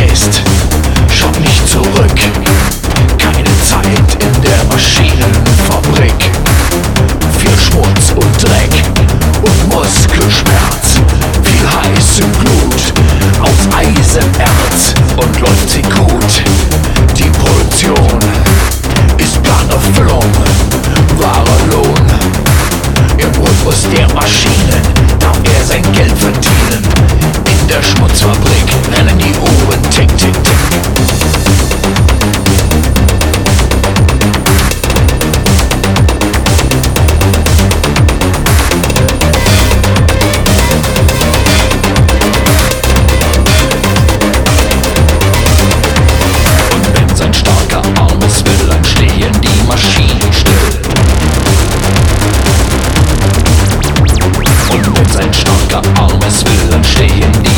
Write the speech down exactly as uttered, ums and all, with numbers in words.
ist, schau nicht zurück. Keine Zeit in der Maschinenfabrik. Viel Schmutz und Dreck und Muskelschmerz. Viel heiße Glut aus Eisenerz und läuft sie gut. Die Produktion ist Planerfüllung, wahrer Lohn. Im Rhythmus der Maschinen darf er sein Geld verdienen. In der Schmutzfabrik rennen die Uhren tick, tick, tick. Sein starker Arm, es will, dann stehen die